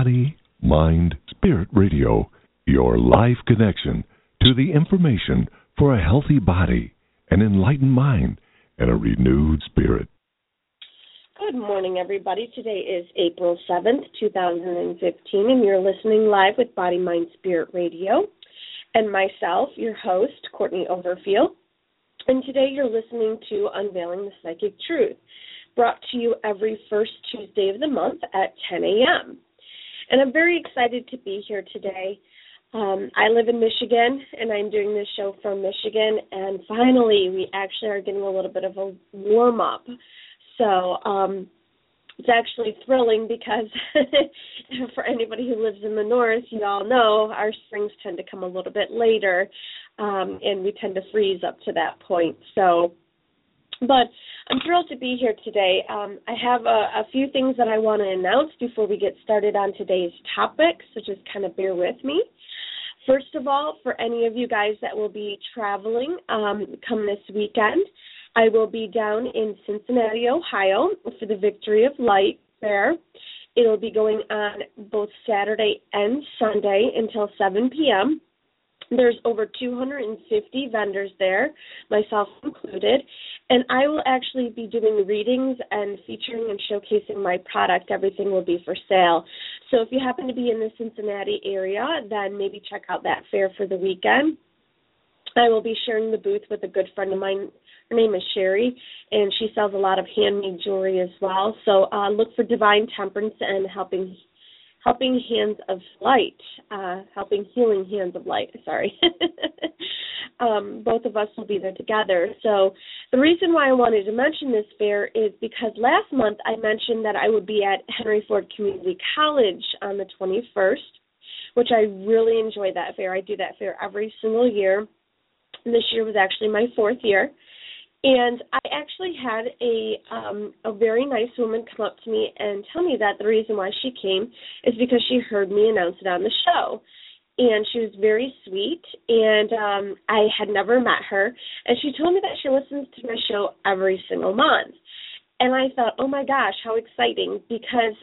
Body, Mind, Spirit Radio, your life connection to the information for a healthy body, an enlightened mind, and a renewed spirit. Good morning, everybody. Today is April 7th, 2015, and you're listening live with Body, Mind, Spirit Radio, and myself, your host, Courtney Overfield. And today you're listening to Unveiling the Psychic Truth, brought to you every first Tuesday of the month at 10 a.m. And I'm very excited to be here today. I live in Michigan, and I'm doing this show from Michigan, and finally we actually are getting a little bit of a warm-up. So it's actually thrilling because for anybody who lives in the north, you all know our springs tend to come a little bit later, and we tend to freeze up to that point. But I'm thrilled to be here today. I have a few things that I want to announce before we get started on today's topic, so just kind of bear with me. First of all, for any of you guys that will be traveling come this weekend, I will be down in Cincinnati, Ohio for the Victory of Light Fair. It'll be going on both Saturday and Sunday until 7 p.m. There's over 250 vendors there, myself included, and I will actually be doing readings and featuring and showcasing my product. Everything will be for sale. So if you happen to be in the Cincinnati area, then maybe check out that fair for the weekend. I will be sharing the booth with a good friend of mine. Her name is Sherry, and she sells a lot of handmade jewelry as well. So look for Divine Temperance and Helping Hands of Light, Helping Healing Hands of Light, sorry. Both of us will be there together. So the reason why I wanted to mention this fair is because last month I mentioned that I would be at Henry Ford Community College on the 21st, which I really enjoy that fair. I do that fair every single year. And this year was actually my fourth year. And I actually had a very nice woman come up to me and tell me that the reason why she came is because she heard me announce it on the show. And she was very sweet, and I had never met her. And she told me that she listens to my show every single month. And I thought, oh, my gosh, how exciting, because,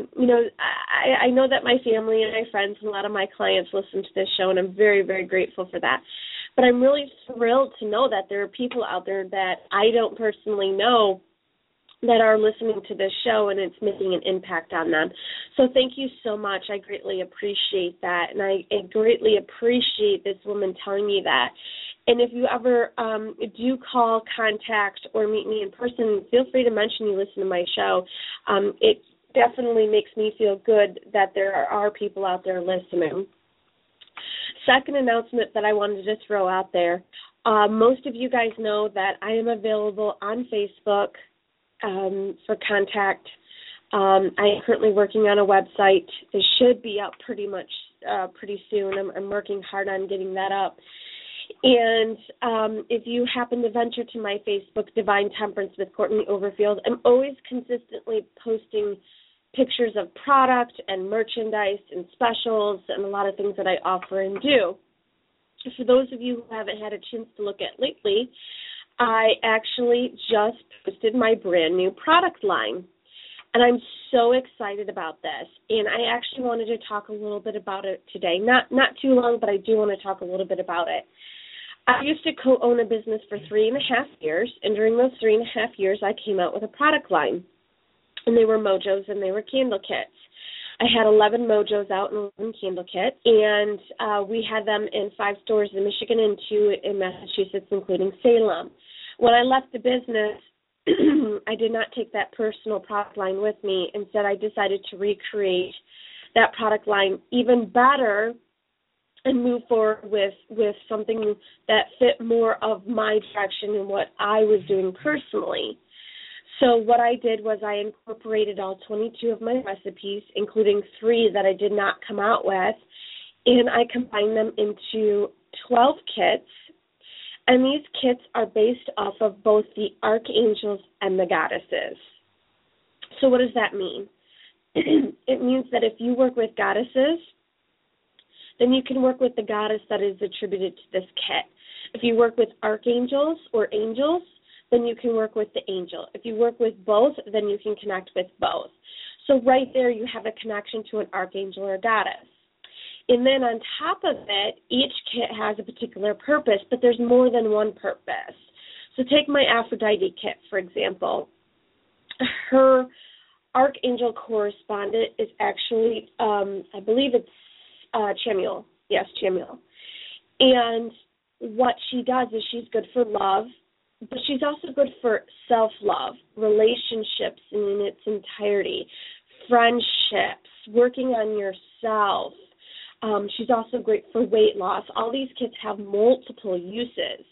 I know that my family and my friends and a lot of my clients listen to this show, and I'm very, very grateful for that. But I'm really thrilled to know that there are people out there that I don't personally know that are listening to this show, and it's making an impact on them. So thank you so much. I greatly appreciate that, and I greatly appreciate this woman telling me that. And if you ever do call, contact, or meet me in person, feel free to mention you listen to my show. It definitely makes me feel good that there are people out there listening. Second announcement that I wanted to throw out there, most of you guys know that I am available on Facebook for contact. I am currently working on a website. It should be up pretty soon. I'm working hard on getting that up. And if you happen to venture to my Facebook, Divine Temperance with Courtney Overfield, I'm always consistently posting pictures of product and merchandise and specials and a lot of things that I offer and do. For those of you who haven't had a chance to look at lately, I actually just posted my brand new product line. And I'm so excited about this. And I actually wanted to talk a little bit about it today. Not too long, but I do want to talk a little bit about it. I used to co-own a business for 3.5 years, and during those 3.5 years, I came out with a product line. And they were mojos and they were candle kits. I had 11 mojos out and 11 candle kits, and we had them in 5 stores in Michigan and 2 in Massachusetts, including Salem. When I left the business, I did not take that personal product line with me. Instead, I decided to recreate that product line even better and move forward with something that fit more of my direction and what I was doing personally. So what I did was I incorporated all 22 of my recipes, including 3 that I did not come out with, and I combined them into 12 kits. And these kits are based off of both the archangels and the goddesses. So what does that mean? It means that if you work with goddesses, then you can work with the goddess that is attributed to this kit. If you work with archangels or angels, then you can work with the angel. If you work with both, then you can connect with both. So So right there you have a connection to an archangel or goddess. And then on top of it, each kit has a particular purpose, but there's more than one purpose. So take my Aphrodite kit, for example. Her archangel correspondent is actually, I believe it's Chamuel. Yes, Chamuel. And what she does is she's good for love, but she's also good for self-love, relationships in its entirety, friendships, working on yourself. She's also great for weight loss. All these kits have multiple uses.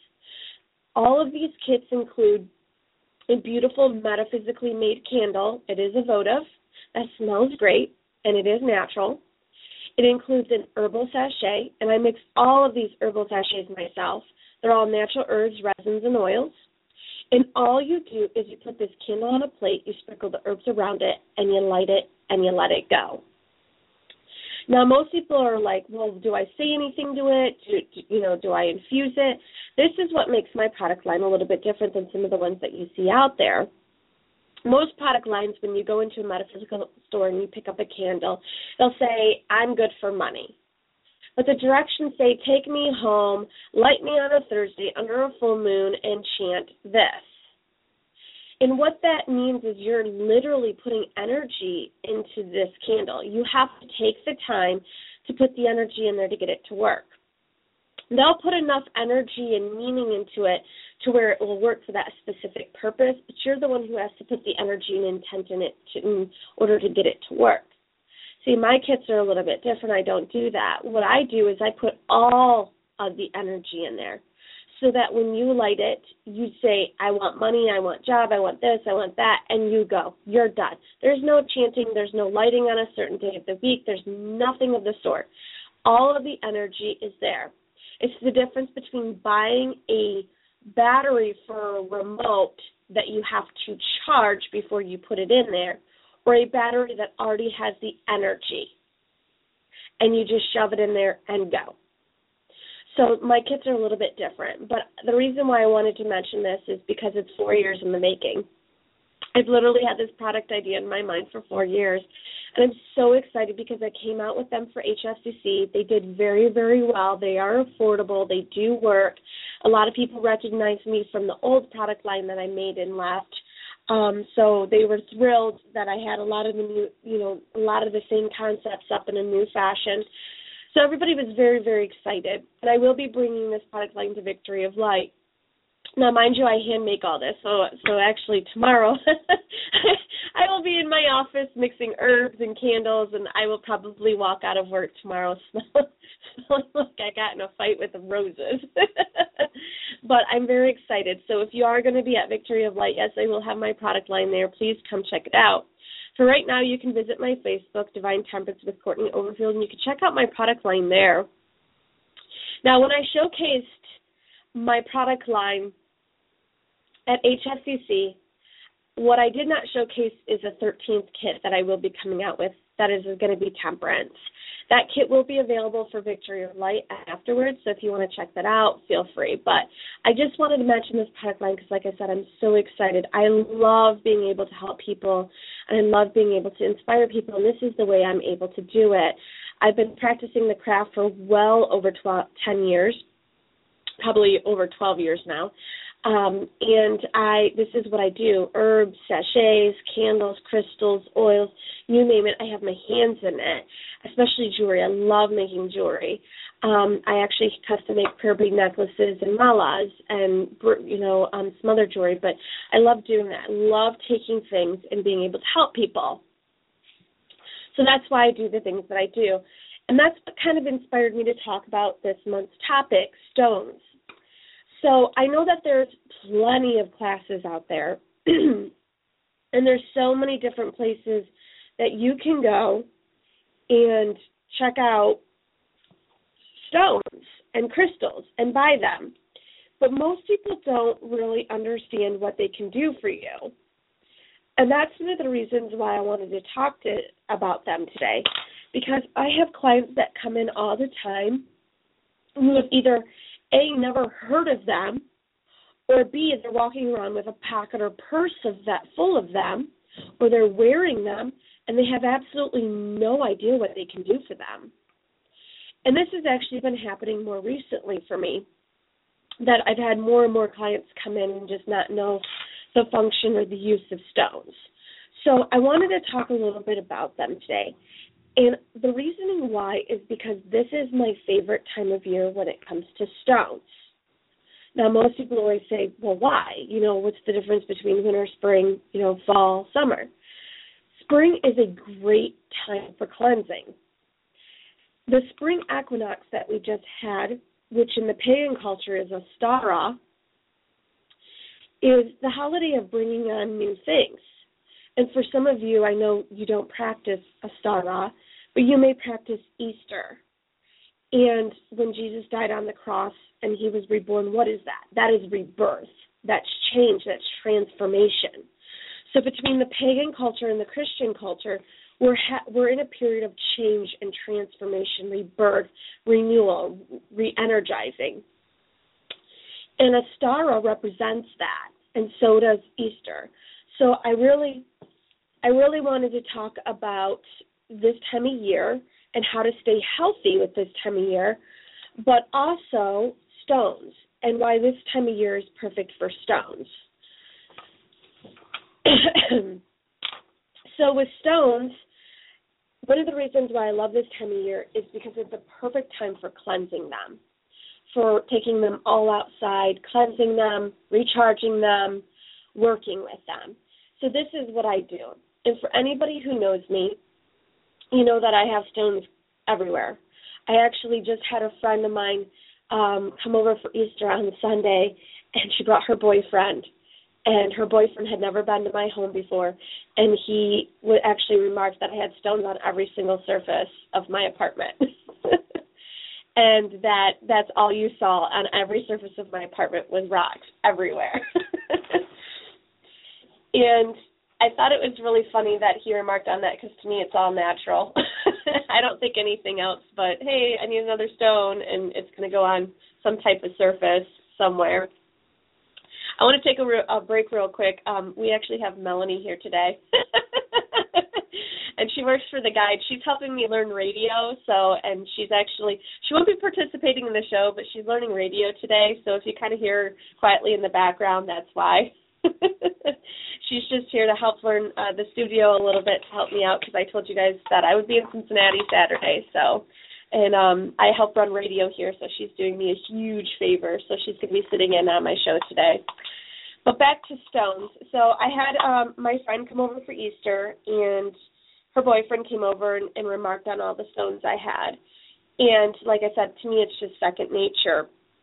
All of these kits include a beautiful metaphysically made candle. It is a votive that smells great, and it is natural. It includes an herbal sachet, and I mix all of these herbal sachets myself. They're all natural herbs, resins, and oils. And all you do is you put this candle on a plate, you sprinkle the herbs around it, and you light it, and you let it go. Now, most people are like, well, do I say anything to it? Do I infuse it? This is what makes my product line a little bit different than some of the ones that you see out there. Most product lines, when you go into a metaphysical store and you pick up a candle, they'll say, I'm good for money. But the directions say, take me home, light me on a Thursday under a full moon, and chant this. And what that means is you're literally putting energy into this candle. You have to take the time to put the energy in there to get it to work. They'll put enough energy and meaning into it to where it will work for that specific purpose, but you're the one who has to put the energy and intent in it in order to get it to work. See, my kits are a little bit different. I don't do that. What I do is I put all of the energy in there so that when you light it, you say, I want money, I want job, I want this, I want that, and you go. You're done. There's no chanting. There's no lighting on a certain day of the week. There's nothing of the sort. All of the energy is there. It's the difference between buying a battery for a remote that you have to charge before you put it in there, or a battery that already has the energy, and you just shove it in there and go. So my kits are a little bit different, but the reason why I wanted to mention this is because it's 4 years in the making. I've literally had this product idea in my mind for 4 years, and I'm so excited because I came out with them for HSCC. They did very, very well. They are affordable. They do work. A lot of people recognize me from the old product line that I made and left. So they were thrilled that I had a lot of the new, a lot of the same concepts up in a new fashion. So everybody was very, very excited. And I will be bringing this product line to Victory of Light. Now, mind you, I hand make all this. So actually tomorrow I will be in my office mixing herbs and candles, and I will probably walk out of work tomorrow smelling like I got in a fight with the roses. But I'm very excited. So if you are going to be at Victory of Light, yes, I will have my product line there. Please come check it out. For right now, you can visit my Facebook, Divine Temperance with Courtney Overfield, and you can check out my product line there. Now, when I showcased my product line at HSCC, what I did not showcase is a 13th kit that I will be coming out with that is going to be Temperance. That kit will be available for Victory of Light afterwards, so if you want to check that out, feel free. But I just wanted to mention this product line because, like I said, I'm so excited. I love being able to help people, and I love being able to inspire people, and this is the way I'm able to do it. I've been practicing the craft for well over 10 years, probably over 12 years now. And this is what I do: herbs, sachets, candles, crystals, oils, you name it. I have my hands in it, especially jewelry. I love making jewelry. I actually custom make prayer bead necklaces and malas and, some other jewelry, but I love doing that. I love taking things and being able to help people. So that's why I do the things that I do. And that's what kind of inspired me to talk about this month's topic, stones. So I know that there's plenty of classes out there, and there's so many different places that you can go and check out stones and crystals and buy them. But most people don't really understand what they can do for you. And that's one of the reasons why I wanted to talk about them today, because I have clients that come in all the time who have either A, never heard of them, or B, they're walking around with a pocket or purse of that full of them, or they're wearing them, and they have absolutely no idea what they can do for them. And this has actually been happening more recently for me, that I've had more and more clients come in and just not know the function or the use of stones. So I wanted to talk a little bit about them today. And the reasoning why is because this is my favorite time of year when it comes to stones. Now, most people always say, well, why? What's the difference between winter, spring, fall, summer? Spring is a great time for cleansing. The spring equinox that we just had, which in the pagan culture is Ostara, is the holiday of bringing on new things. And for some of you, I know you don't practice Ostara, but you may practice Easter. And when Jesus died on the cross and he was reborn, what is that? That is rebirth. That's change. That's transformation. So between the pagan culture and the Christian culture, we're in a period of change and transformation, rebirth, renewal, re-energizing. And Ostara represents that, and so does Easter. So I really wanted to talk about this time of year and how to stay healthy with this time of year, but also stones and why this time of year is perfect for stones. So with stones, one of the reasons why I love this time of year is because it's a perfect time for cleansing them, for taking them all outside, cleansing them, recharging them, working with them. So this is what I do. And for anybody who knows me, you know that I have stones everywhere. I actually just had a friend of mine come over for Easter on Sunday, and she brought her boyfriend. And her boyfriend had never been to my home before, and he would actually remark that I had stones on every single surface of my apartment. And that's all you saw on every surface of my apartment was rocks everywhere. And I thought it was really funny that he remarked on that because to me it's all natural. I don't think anything else but, hey, I need another stone, and it's going to go on some type of surface somewhere. I want to take a break real quick. We actually have Melanie here today, and she works for the Guide. She's helping me learn radio, and she won't be participating in the show, but she's learning radio today, so if you kind of hear her quietly in the background, that's why. She's just here to help learn the studio a little bit to help me out because I told you guys that I would be in Cincinnati Saturday, and I help run radio here, so she's doing me a huge favor. So she's going to be sitting in on my show today. But back to stones. So I had my friend come over for Easter, and her boyfriend came over and remarked on all the stones I had. And like I said, to me it's just second nature.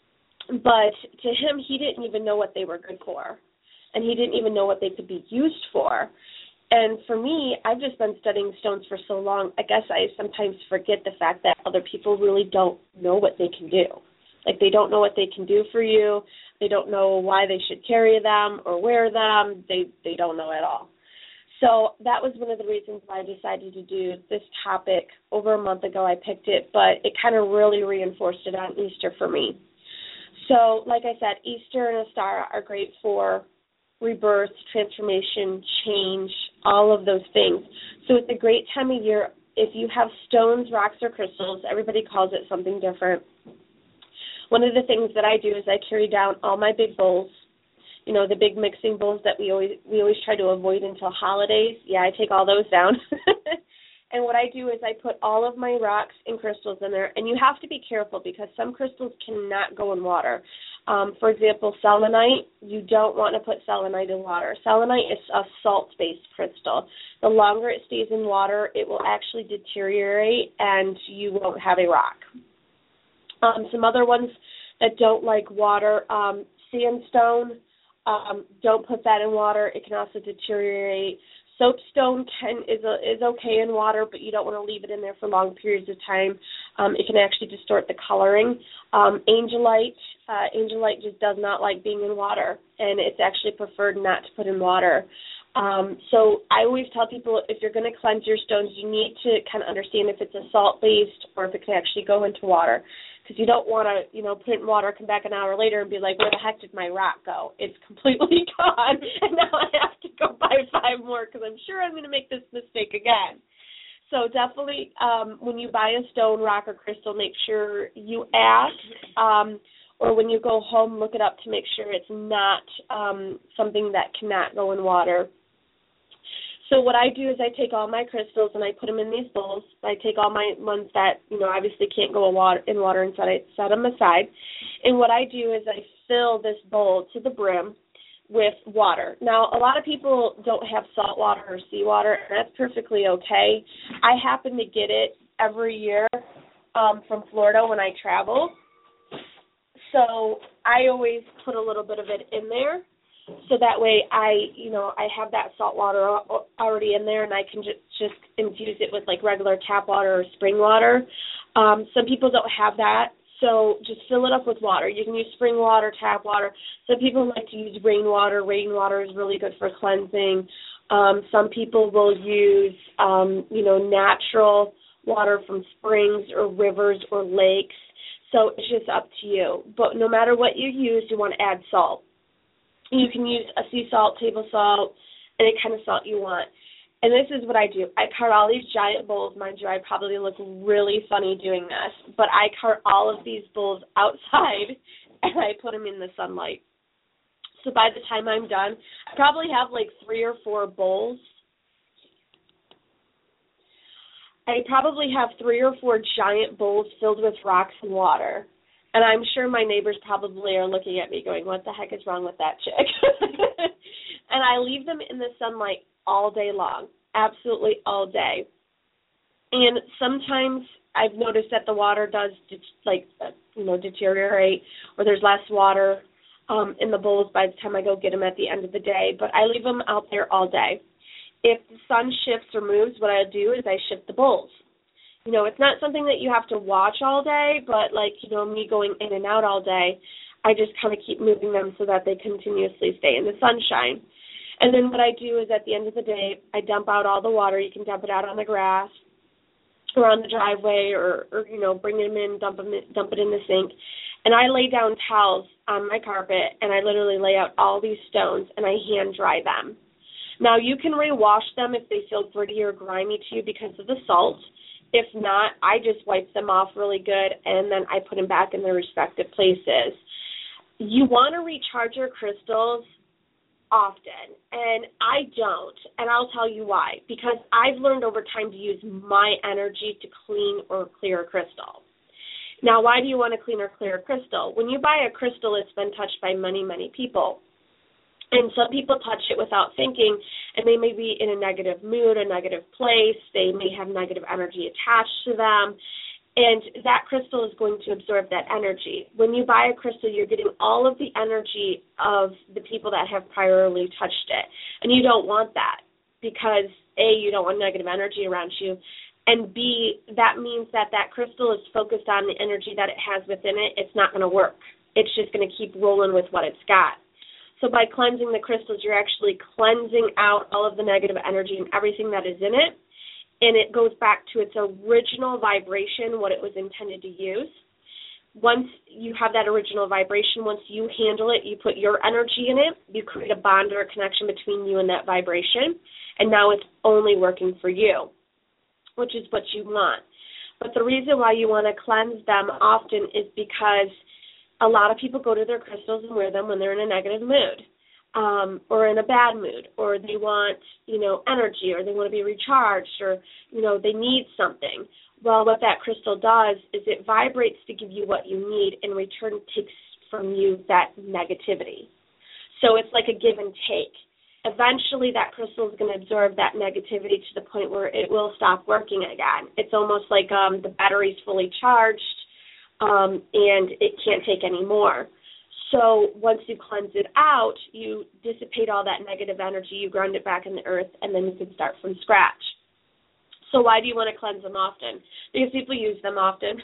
But to him, he didn't even know what they were good for, and he didn't even know what they could be used for. And for me, I've just been studying stones for so long, I guess I sometimes forget the fact that other people really don't know what they can do. Like, they don't know what they can do for you. They don't know why they should carry them or wear them. They don't know at all. So that was one of the reasons why I decided to do this topic. Over a month ago I picked it, but it kind of really reinforced it on Easter for me. So, like I said, Easter and Ostara are great for rebirth, transformation, change, all of those things. So it's a great time of year. If you have stones, rocks, or crystals, everybody calls it something different. One of the things that I do is I carry down all my big bowls, the big mixing bowls that we always try to avoid until holidays. Yeah, I take all those down. And what I do is I put all of my rocks and crystals in there, and you have to be careful because some crystals cannot go in water. For example, selenite, you don't want to put selenite in water. Selenite is a salt-based crystal. The longer it stays in water, it will actually deteriorate, and you won't have a rock. Some other ones that don't like water, sandstone, don't put that in water. It can also deteriorate. Soapstone is okay in water, but you don't want to leave it in there for long periods of time. It can actually distort the coloring. Angelite just does not like being in water, and it's actually preferred not to put in water. So I always tell people if you're going to cleanse your stones, you need to kind of understand if it's a salt-based or if it can actually go into water. because you don't want to, put it in water, come back an hour later and be like, where the heck did my rock go? It's completely gone, and now I have to go buy 5 more because I'm sure I'm going to make this mistake again. So definitely when you buy a stone, rock, or crystal, make sure you ask, or when you go home, look it up to make sure it's not something that cannot go in water. So what I do is I take all my crystals and I put them in these bowls. I take all my ones that, obviously can't go in water and set them aside. And what I do is I fill this bowl to the brim with water. Now, a lot of people don't have salt water or seawater, and that's perfectly okay. I happen to get it every year from Florida when I travel. So I always put a little bit of it in there. So that way I have that salt water already in there, and I can just infuse it with like regular tap water or spring water. Some people don't have that, so just fill it up with water. You can use spring water, tap water. Some people like to use rainwater. Rainwater is really good for cleansing. Some people will use, natural water from springs or rivers or lakes. So it's just up to you. But no matter what you use, you want to add salt. You can use a sea salt, table salt, any kind of salt you want. And this is what I do. I cart all these giant bowls. Mind you, I probably look really funny doing this, but I cart all of these bowls outside, and I put them in the sunlight. So by the time I'm done, I probably have like 3 or 4 bowls. I probably have 3 or 4 giant bowls filled with rocks and water. And I'm sure my neighbors probably are looking at me going, what the heck is wrong with that chick? And I leave them in the sunlight all day long, absolutely all day. And sometimes I've noticed that the water does, deteriorate, or there's less water in the bowls by the time I go get them at the end of the day. But I leave them out there all day. If the sun shifts or moves, what I do is I shift the bowls. It's not something that you have to watch all day, but me going in and out all day, I just kind of keep moving them so that they continuously stay in the sunshine. And then what I do is at the end of the day, I dump out all the water. You can dump it out on the grass or on the driveway or bring them in, dump it in the sink. And I lay down towels on my carpet, and I literally lay out all these stones, and I hand dry them. Now, you can rewash them if they feel gritty or grimy to you because of the salt. If not, I just wipe them off really good, and then I put them back in their respective places. You want to recharge your crystals often, and I don't, and I'll tell you why. Because I've learned over time to use my energy to clean or clear a crystal. Now, why do you want to clean or clear a crystal? When you buy a crystal, it's been touched by many, many people. And some people touch it without thinking, and they may be in a negative mood, a negative place. They may have negative energy attached to them, and that crystal is going to absorb that energy. When you buy a crystal, you're getting all of the energy of the people that have priorly touched it, and you don't want that because, A, you don't want negative energy around you, and B, that means that crystal is focused on the energy that it has within it. It's not going to work. It's just going to keep rolling with what it's got. So by cleansing the crystals, you're actually cleansing out all of the negative energy and everything that is in it, and it goes back to its original vibration, what it was intended to use. Once you have that original vibration, once you handle it, you put your energy in it, you create a bond or a connection between you and that vibration, and now it's only working for you, which is what you want. But the reason why you want to cleanse them often is because a lot of people go to their crystals and wear them when they're in a negative mood or in a bad mood, or they want, energy, or they want to be recharged, or, they need something. Well, what that crystal does is it vibrates to give you what you need, and in return takes from you that negativity. So it's like a give and take. Eventually that crystal is going to absorb that negativity to the point where it will stop working again. It's almost like the battery's fully charged, and it can't take any more. So once you cleanse it out, you dissipate all that negative energy, you ground it back in the earth, and then you can start from scratch. So why do you want to cleanse them often? Because people use them often.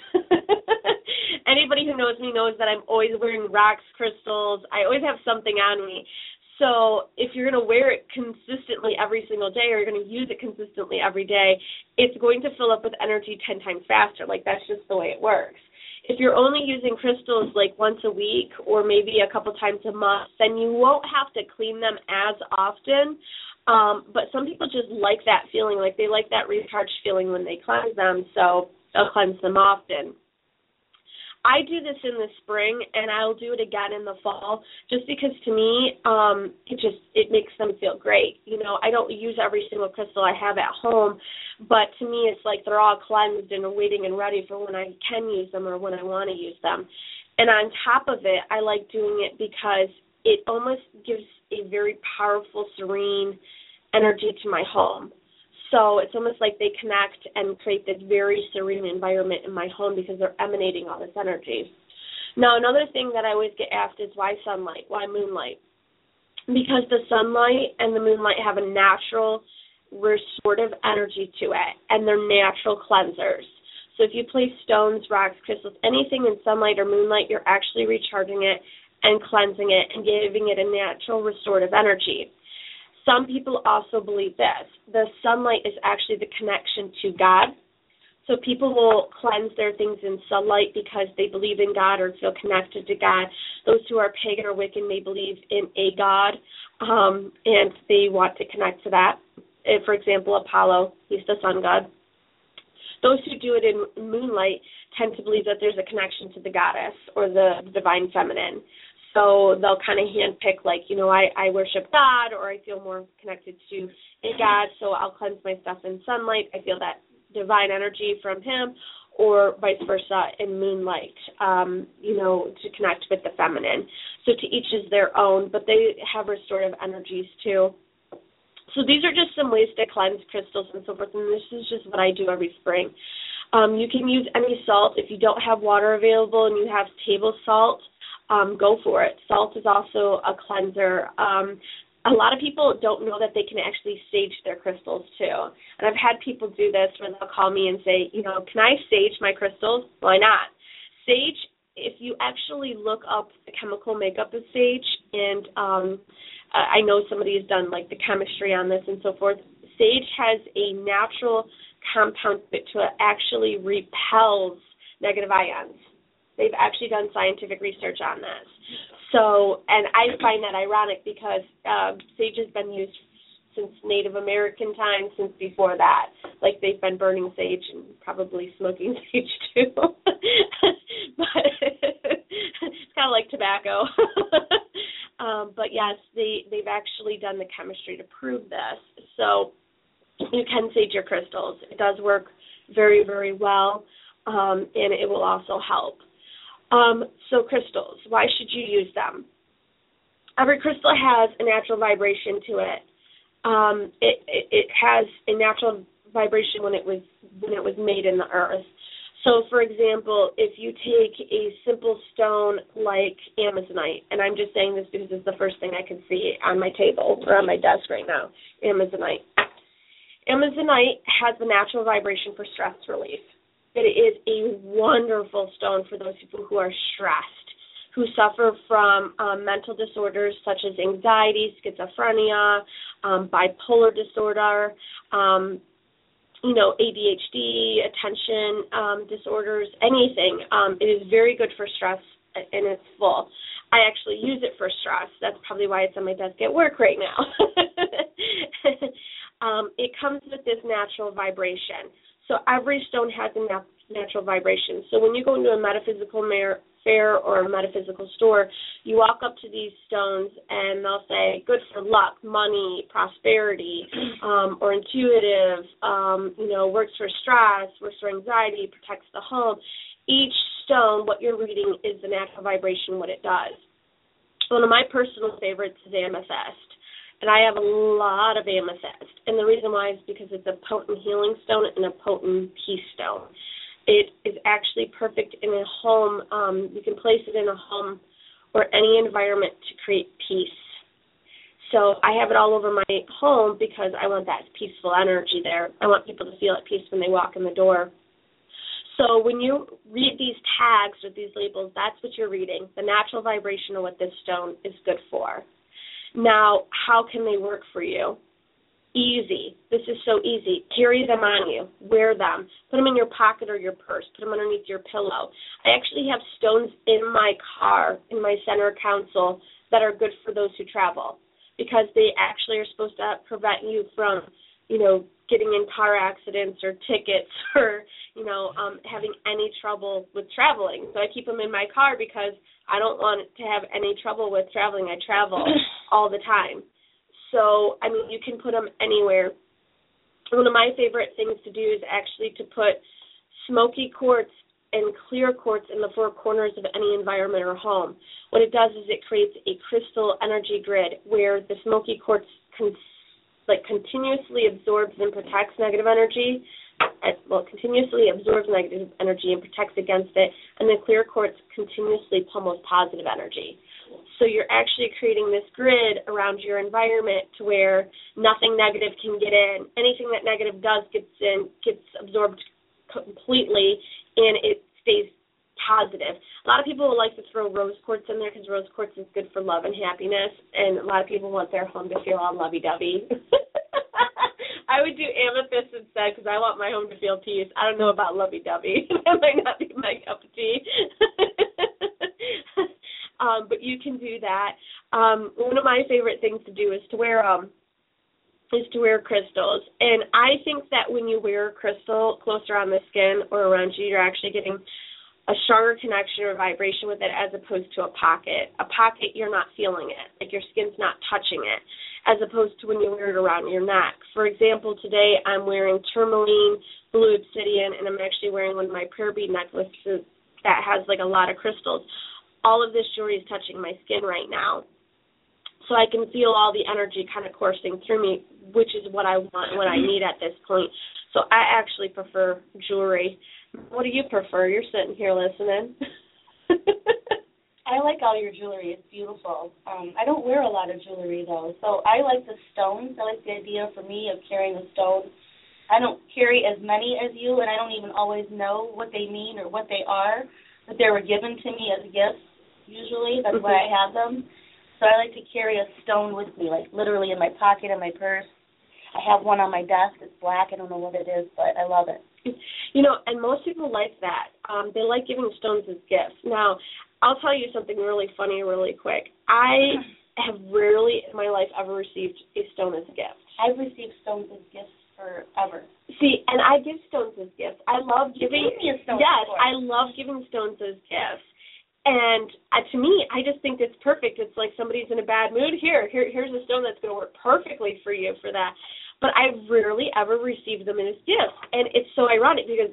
Anybody who knows me knows that I'm always wearing rocks, crystals. I always have something on me. So if you're going to wear it consistently every single day, or you're going to use it consistently every day, it's going to fill up with energy 10 times faster. Like, that's just the way it works. If you're only using crystals like once a week or maybe a couple times a month, then you won't have to clean them as often. But some people just like that feeling, like they like that recharged feeling when they cleanse them, so they'll cleanse them often. I do this in the spring, and I'll do it again in the fall, just because to me, it makes them feel great. You know, I don't use every single crystal I have at home, but to me it's like they're all cleansed and waiting and ready for when I can use them or when I want to use them. And on top of it, I like doing it because it almost gives a very powerful, serene energy to my home. So it's almost like they connect and create this very serene environment in my home because they're emanating all this energy. Now, another thing that I always get asked is why sunlight, why moonlight? Because the sunlight and the moonlight have a natural restorative energy to it, and they're natural cleansers. So if you place stones, rocks, crystals, anything in sunlight or moonlight, you're actually recharging it and cleansing it and giving it a natural restorative energy. Some people also believe this. The sunlight is actually the connection to God. So people will cleanse their things in sunlight because they believe in God or feel connected to God. Those who are pagan or Wiccan may believe in a God, and they want to connect to that. For example, Apollo, he's the sun god. Those who do it in moonlight tend to believe that there's a connection to the goddess or the divine feminine. So they'll kind of handpick, like, you know, I worship God, or I feel more connected to a God, so I'll cleanse my stuff in sunlight. I feel that divine energy from him, or vice versa in moonlight, you know, to connect with the feminine. So to each is their own, but they have restorative energies too. So these are just some ways to cleanse crystals and so forth, and this is just what I do every spring. You can use any salt. If you don't have water available and you have table salt, go for it. Salt is also a cleanser. A lot of people don't know that they can actually sage their crystals too. And I've had people do this where they'll call me and say, you know, can I sage my crystals? Why not? Sage, if you actually look up the chemical makeup of sage, and I know somebody has done like the chemistry on this and so forth, sage has a natural compound to it actually repels negative ions. They've actually done scientific research on this. So, and I find that ironic because sage has been used since Native American times, since before that. Like, they've been burning sage and probably smoking sage too. But it's kind of like tobacco. But yes, they've actually done the chemistry to prove this. So you can sage your crystals. It does work very, very well, and it will also help. So crystals, why should you use them? Every crystal has a natural vibration to it. It has a natural vibration when it was made in the earth. So, for example, if you take a simple stone like Amazonite, and I'm just saying this because it's the first thing I can see on my table or on my desk right now, Amazonite. Amazonite has the natural vibration for stress relief. It is a wonderful stone for those people who are stressed, who suffer from mental disorders such as anxiety, schizophrenia, bipolar disorder, ADHD, attention disorders, anything. It is very good for stress, and it's full. I actually use it for stress. That's probably why it's on my desk at work right now. It comes with this natural vibration. So every stone has a natural vibration. So when you go into a metaphysical fair or a metaphysical store, you walk up to these stones and they'll say, good for luck, money, prosperity, or intuitive, works for stress, works for anxiety, protects the home. Each stone, what you're reading is the natural vibration, what it does. One of my personal favorites is amethyst. And I have a lot of amethyst. And the reason why is because it's a potent healing stone and a potent peace stone. It is actually perfect in a home. You can place it in a home or any environment to create peace. So I have it all over my home because I want that peaceful energy there. I want people to feel at peace when they walk in the door. So when you read these tags or these labels, that's what you're reading, the natural vibration of what this stone is good for. Now, how can they work for you? Easy. This is so easy. Carry them on you. Wear them. Put them in your pocket or your purse. Put them underneath your pillow. I actually have stones in my car, in my center console, that are good for those who travel because they actually are supposed to prevent you from, getting in car accidents or tickets or, having any trouble with traveling. So I keep them in my car because I don't want to have any trouble with traveling. I travel all the time. So, you can put them anywhere. One of my favorite things to do is actually to put smoky quartz and clear quartz in the four corners of any environment or home. What it does is it creates a crystal energy grid where the smoky quartz continuously absorbs and protects negative energy. Continuously absorbs negative energy and protects against it, and the clear quartz continuously pummels positive energy. So you're actually creating this grid around your environment to where nothing negative can get in. Anything that negative does gets absorbed completely, and it stays positive. A lot of people would like to throw rose quartz in there because rose quartz is good for love and happiness, and a lot of people want their home to feel all lovey-dovey. I would do amethyst instead because I want my home to feel peace. I don't know about lovey-dovey. That might not be my cup of tea. But you can do that. One of my favorite things to do is to wear crystals. And I think that when you wear a crystal closer on the skin or around you, you're actually getting a stronger connection or vibration with it as opposed to a pocket. A pocket, you're not feeling it. Like your skin's not touching it, as opposed to when you wear it around your neck. For example, today I'm wearing tourmaline, blue obsidian, and I'm actually wearing one of my prayer bead necklaces that has a lot of crystals. All of this jewelry is touching my skin right now. So I can feel all the energy kind of coursing through me, which is what I want and what I need at this point. So I actually prefer jewelry. What do you prefer? You're sitting here listening. I like all your jewelry. It's beautiful. I don't wear a lot of jewelry, though. So I like the stones. I like the idea for me of carrying a stone. I don't carry as many as you, and I don't even always know what they mean or what they are, but they were given to me as gifts. Usually, that's why I have them. So I like to carry a stone with me, literally in my pocket, in my purse. I have one on my desk. It's black. I don't know what it is, but I love it. And most people like that. They like giving stones as gifts. Now, I'll tell you something really funny really quick. I have rarely in my life ever received a stone as a gift. I've received stones as gifts forever. See, and I give stones as gifts. I love giving. You gave me a stone. Yes, before. I love giving stones as gifts. And to me, I just think it's perfect. It's like somebody's in a bad mood. Here's a stone that's going to work perfectly for you for that. But I rarely ever receive them as gifts. And it's so ironic because,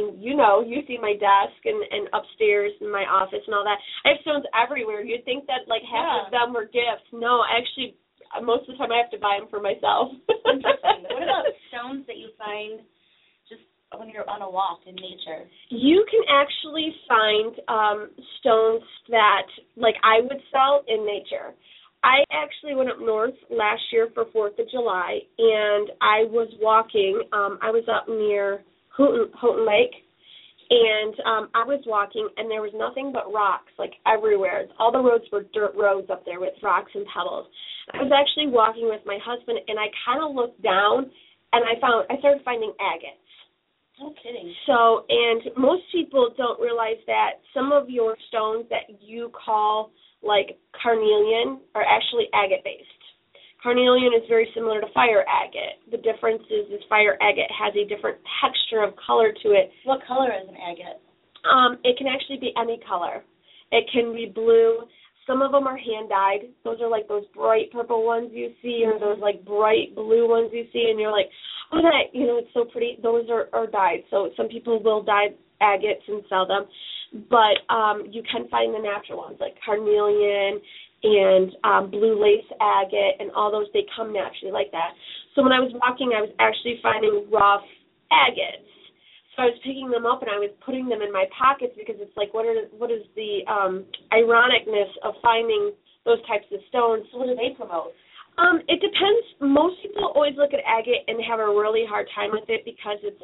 you see my desk and upstairs in my office and all that. I have stones everywhere. You'd think that, half of them were gifts. No, actually, most of the time I have to buy them for myself. Interesting. What about stones that you find just when you're on a walk in nature? You can actually find stones that, I would sell in nature. I actually went up north last year for 4th of July, and I was walking. I was up near Houghton Lake, and I was walking, and there was nothing but rocks, everywhere. All the roads were dirt roads up there with rocks and pebbles. I was actually walking with my husband, and I kind of looked down, and I started finding agates. No kidding. So, and most people don't realize that some of your stones that you call carnelian are actually agate-based. Carnelian is very similar to fire agate. The difference is fire agate has a different texture of color to it. What color is an agate? It can actually be any color. It can be blue. Some of them are hand-dyed. Those are those bright purple ones you see, or those bright blue ones you see, and you're like, oh, that, it's so pretty. Those are dyed. So some people will dye agates and sell them. But you can find the natural ones like carnelian and blue lace agate and all those. They come naturally like that. So when I was walking, I was actually finding rough agates. So I was picking them up and I was putting them in my pockets because it's what is the ironicness of finding those types of stones. So what do they promote? It depends. Most people always look at agate and have a really hard time with it because it's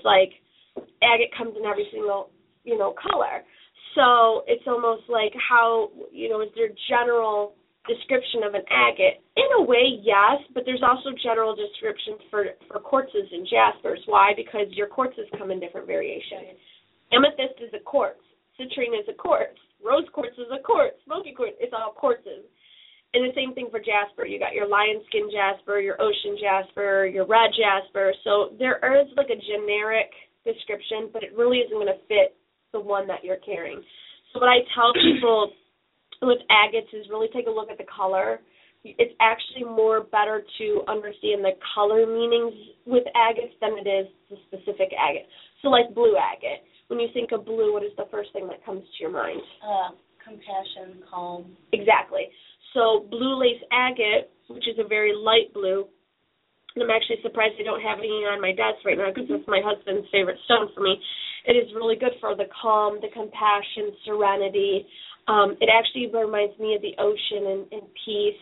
agate comes in every single, color. So it's almost how, is there general description of an agate? In a way, yes, but there's also general descriptions for quartzes and jaspers. Why? Because your quartzes come in different variations. Amethyst is a quartz. Citrine is a quartz. Rose quartz is a quartz. Smoky quartz, it's all quartzes. And the same thing for jasper. You got your lion skin jasper, your ocean jasper, your red jasper. So there is like a generic description, but it really isn't going to fit the one that you're carrying. So what I tell people with agates is really take a look at the color. It's actually more better to understand the color meanings with agates than it is the specific agate. So like blue agate. When you think of blue, what is the first thing that comes to your mind? Compassion, calm. Exactly. So blue lace agate, which is a very light blue, and I'm actually surprised I don't have any on my desk right now because it's my husband's favorite stone for me. It is really good for the calm, the compassion, serenity. It actually reminds me of the ocean and peace.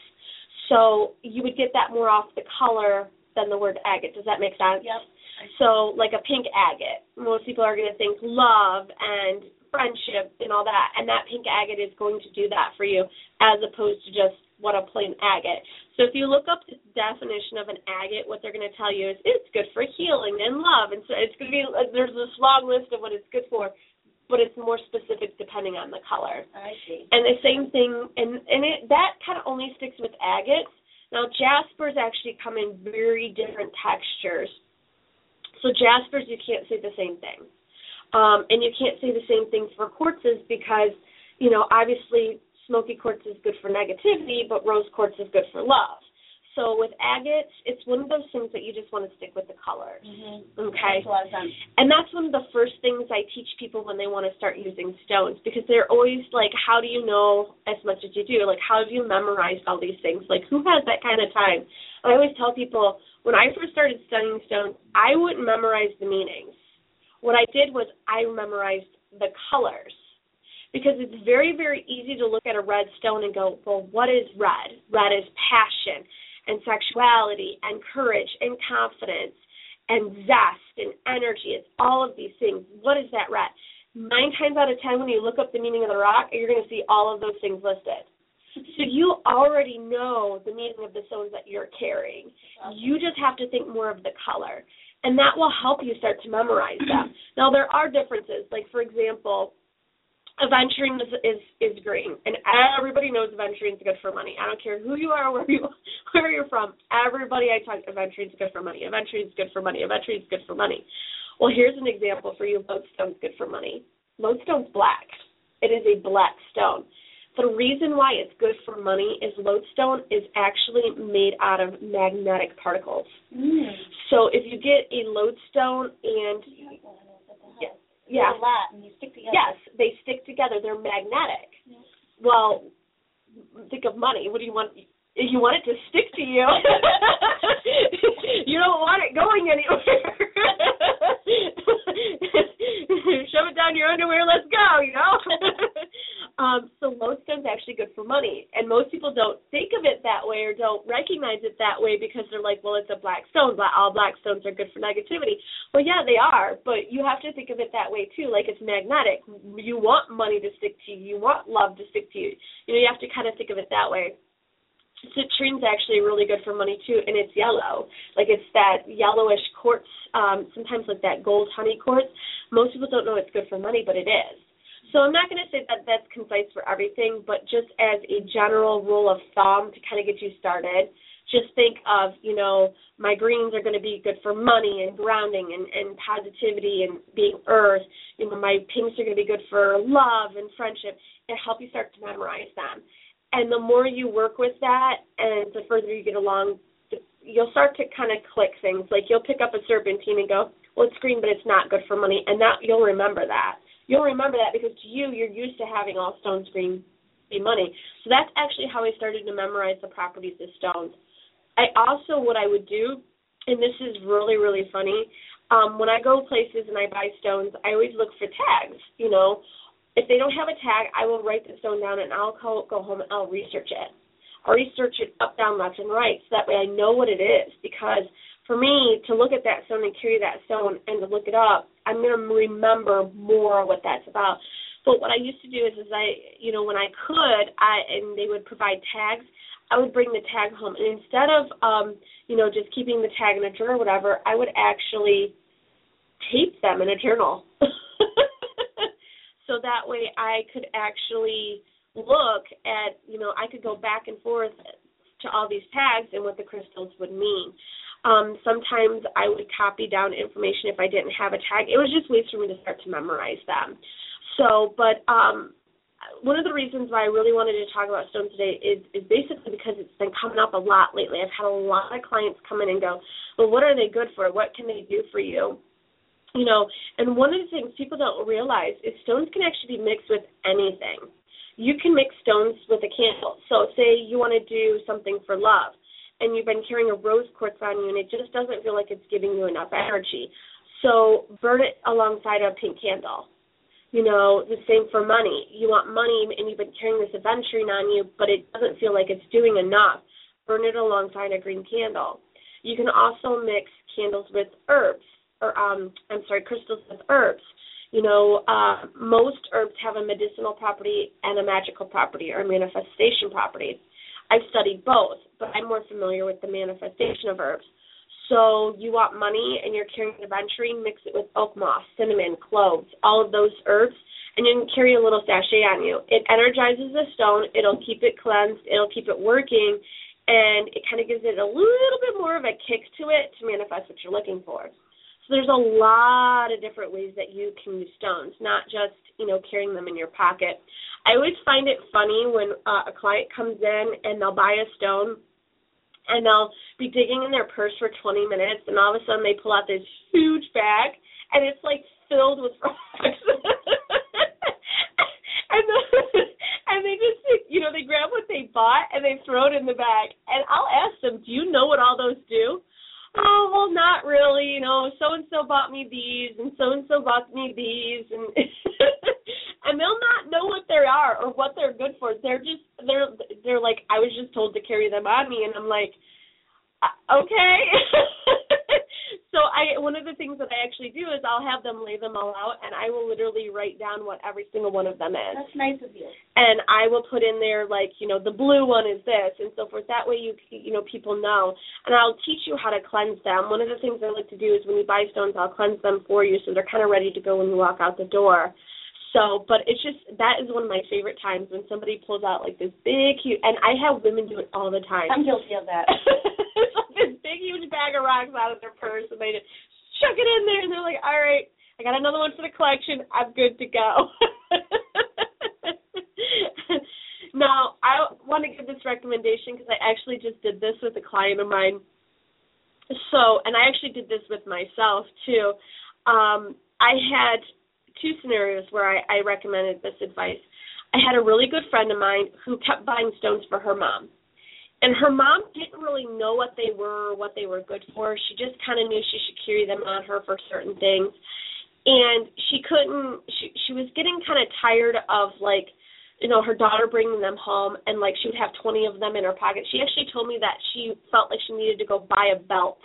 So you would get that more off the color than the word agate. Does that make sense? Yep. So like a pink agate, most people are going to think love and friendship and all that, and that pink agate is going to do that for you as opposed to just what a plain agate. So if you look up the definition of an agate, what they're going to tell you is it's good for healing and love. And so it's going to be, there's this long list of what it's good for, but it's more specific depending on the color. I see. And the same thing, that kind of only sticks with agates. Now, jaspers actually come in very different textures. So jaspers, you can't say the same thing. And you can't say the same thing for quartzes because, obviously smoky quartz is good for negativity, but rose quartz is good for love. So with agates, it's one of those things that you just want to stick with the colors. Mm-hmm. Okay? Makes a lot of sense. And that's one of the first things I teach people when they want to start using stones, because they're always like, how do you know as much as you do? Like, how have you memorized all these things? Like, who has that kind of time? I always tell people, when I first started studying stones, I wouldn't memorize the meanings. What I did was I memorized the colors. Because it's very, very easy to look at a red stone and go, well, what is red? Red is passion and sexuality and courage and confidence and zest and energy. It's all of these things. What is that red? 9 times out of 10, when you look up the meaning of the rock, you're going to see all of those things listed. So you already know the meaning of the stones that you're carrying. You just have to think more of the color. And that will help you start to memorize them. Now, there are differences. Like, for example, aventurine is green, and everybody knows aventurine is good for money. I don't care who you are, where you're from. Everybody I talk to, aventurine is good for money. Aventurine is good for money. Aventurine is good for money. Well, here's an example for you. Lodestone's good for money. Lodestone's black. It is a black stone. The reason why it's good for money is lodestone is actually made out of magnetic particles. So if you get a lodestone and yeah, a lot, and you stick together. Yes, they stick together. They're magnetic. Yeah. Well, think of money. What do you want? You want it to stick to you. You don't want it going anywhere. Shove it down your underwear. Let's go. So lodestone's actually good for money, and most people don't think of it that way or don't recognize it that way because they're like, well, it's a black stone. All black stones are good for negativity. Well, yeah, they are, but you have to think of it that way too. Like, it's magnetic. You want money to stick to you. You want love to stick to you. You have to kind of think of it that way. Citrine's actually really good for money too, and it's yellow. Like, it's that yellowish quartz, sometimes like that gold honey quartz. Most people don't know it's good for money, but it is. So I'm not going to say that that's concise for everything, but just as a general rule of thumb to kind of get you started, just think of, my greens are going to be good for money and grounding and positivity and being earth. My pinks are going to be good for love and friendship, and help you start to memorize them. And the more you work with that and the further you get along, you'll start to kind of click things. Like, you'll pick up a serpentine and go, well, it's green, but it's not good for money. And that you'll remember that. You'll remember that because to you, you're used to having all stones green be money. So that's actually how I started to memorize the properties of stones. What I would do, and this is really, really funny, when I go places and I buy stones, I always look for tags, If they don't have a tag, I will write the stone down, and I'll go home and I'll research it. I'll research it up, down, left, and right, so that way I know what it is. Because for me, to look at that stone and carry that stone and to look it up, I'm going to remember more what that's about. But what I used to do is when I could, and they would provide tags, I would bring the tag home. And instead of, just keeping the tag in a journal or whatever, I would actually tape them in a journal. So that way I could actually look at, I could go back and forth to all these tags and what the crystals would mean. Sometimes I would copy down information if I didn't have a tag. It was just ways for me to start to memorize them. So, but one of the reasons why I really wanted to talk about stones today is basically because it's been coming up a lot lately. I've had a lot of clients come in and go, well, what are they good for? What can they do for you? And one of the things people don't realize is stones can actually be mixed with anything. You can mix stones with a candle. So say you want to do something for love, and you've been carrying a rose quartz on you, and it just doesn't feel like it's giving you enough energy. So burn it alongside a pink candle. The same for money. You want money, and you've been carrying this aventurine on you, but it doesn't feel like it's doing enough. Burn it alongside a green candle. You can also mix candles with herbs, crystals with herbs. Most herbs have a medicinal property and a magical property or manifestation property. I've studied both, but I'm more familiar with the manifestation of herbs. So you want money and you're carrying an aventurine, mix it with oak moss, cinnamon, cloves, all of those herbs, and you can carry a little sachet on you. It energizes the stone. It'll keep it cleansed. It'll keep it working, and it kind of gives it a little bit more of a kick to it to manifest what you're looking for. So there's a lot of different ways that you can use stones, not just, carrying them in your pocket. I always find it funny when a client comes in and they'll buy a stone and they'll be digging in their purse for 20 minutes, and all of a sudden they pull out this huge bag, and it's like filled with rocks. and they just, they grab what they bought and they throw it in the bag. And I'll ask them, do you know what all those do? Oh, well, not really. So-and-so bought me these, and so-and-so bought me these, and and they'll not know what they are or what they're good for. They're like, I was just told to carry them on me, and I'm like, okay. So one of the things that I actually do is I'll have them lay them all out, and I will literally write down what every single one of them is. That's nice of you. And I will put in there, the blue one is this, and so forth. That way people know. And I'll teach you how to cleanse them. One of the things I like to do is when you buy stones, I'll cleanse them for you so they're kind of ready to go when you walk out the door. So, but it's just, that is one of my favorite times when somebody pulls out this big, huge, and I have women do it all the time. I'm guilty of that. It's like this big, huge bag of rocks out of their purse, and they just chuck it in there, and they're like, all right, I got another one for the collection. I'm good to go. Now, I want to give this recommendation because I actually just did this with a client of mine. So, and I actually did this with myself, too. I had two scenarios where I recommended this advice. I had a really good friend of mine who kept buying stones for her mom. And her mom didn't really know what they were or what they were good for. She just kind of knew she should carry them on her for certain things. And she was getting kind of tired of, her daughter bringing them home, and, she would have 20 of them in her pocket. She actually told me that she felt like she needed to go buy a belt